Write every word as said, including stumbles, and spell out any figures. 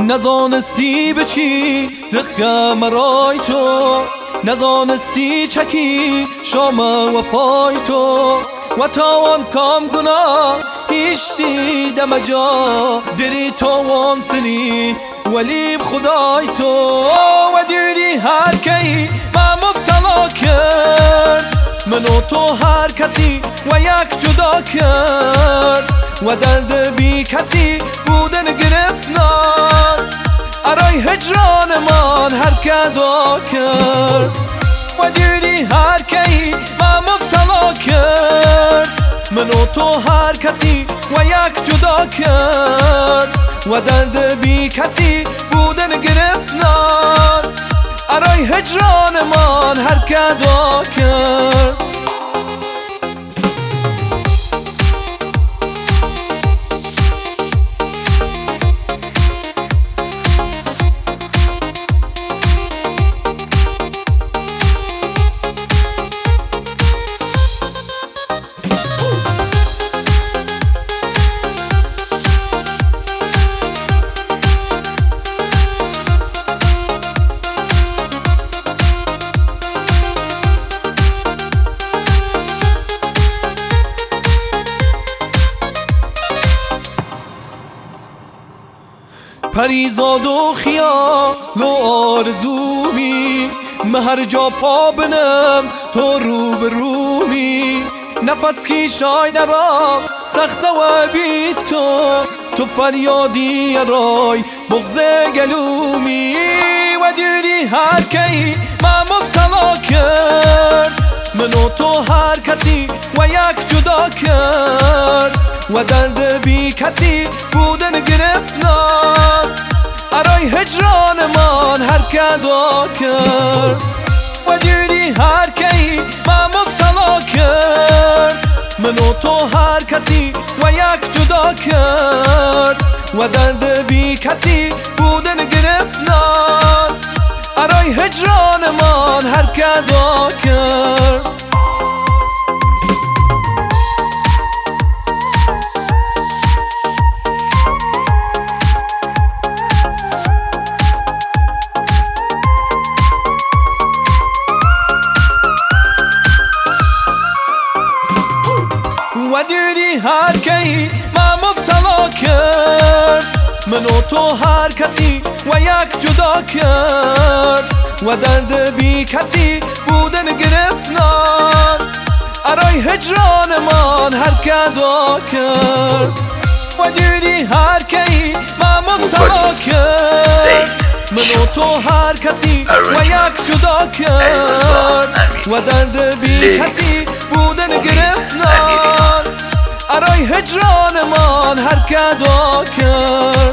نزانستی به چی دقم رای تو، نزانستی چکی شام و پای تو، و تاوان کام گناه هیچ دیدم جا دری تاوان سنی ولی خدای تو. و دیدی هر کی ما مبتلا کرد، من و تو هر کسی و یک جدا کرد، و درد بی کسی بودن گرفتار ارای هجران من هر کدا کرد. و دیدی هر کی ما مبتلا کرد، من و تو هر کسی و یک جدا کرد، و درد بی کسی بودن گرفتار ارای هجران من هر کدا کرد. پریزاد و خیال و آرزومی، من هر جا پا بنم تو رو به رومی، نفس کی شای نرام سخت و بی تو، تو فریادی رای بغض گلومی. و دیدی هر کی ما مبتلا کرد، من و تو هر کسی و یک جدا کرد، و درد بی کسی بودن گرفتار ارای هجران من هر کدا کرد. و دیدی هر کی ما مبتلا کرد، من و تو هر کسی و یک جدا کرد، و درد بی کسی بودن گرفتار ارای هجران من هر کدا کرد. و دیدی هر کی ما مبتلا کرد، من و تو هر کسی و یک جدا کرد، و درد بی کسی بودن گرفتار ارای هجران من هر کدا کرد. و دیدی هر کی ما مبتلا کرد، من و تو هر کسی و یک جدا کرد، و درد بی کسی بودن گرفتار ارای هجران من هر کدا کرد.